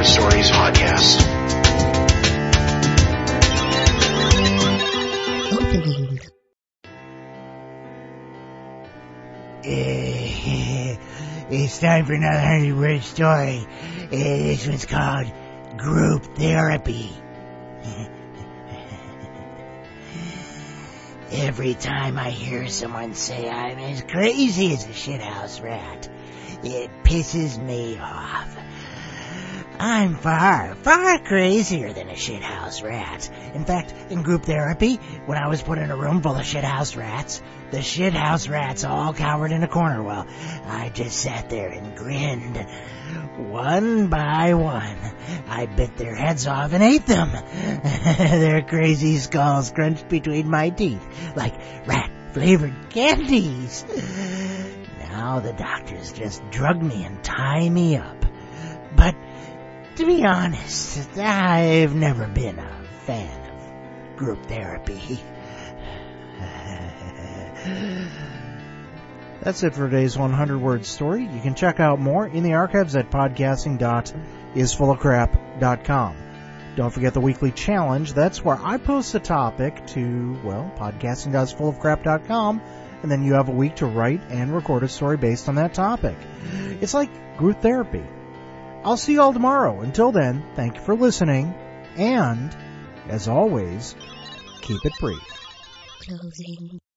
Stories podcast. Opening. It's time for another 100-word story. This one's called Group Therapy. Every time I hear someone say I'm as crazy as a shithouse rat, it pisses me off. I'm far, far crazier than a shithouse rat. In fact, in group therapy, when I was put in a room full of shithouse rats, the shithouse rats all cowered in a corner while I just sat there and grinned. One by one, I bit their heads off and ate them. Their crazy skulls crunched between my teeth like rat-flavored candies. Now the doctors just drug me and tie me up. But to be honest, I've never been a fan of group therapy. That's it for today's 100-word story. You can check out more in the archives at podcasting.isfullofcrap.com. Don't forget the weekly challenge. That's where I post a topic to, podcasting.isfullofcrap.com, and then you have a week to write and record a story based on that topic. It's like group therapy. I'll see you all tomorrow. Until then, thank you for listening, and, as always, keep it brief. Closing.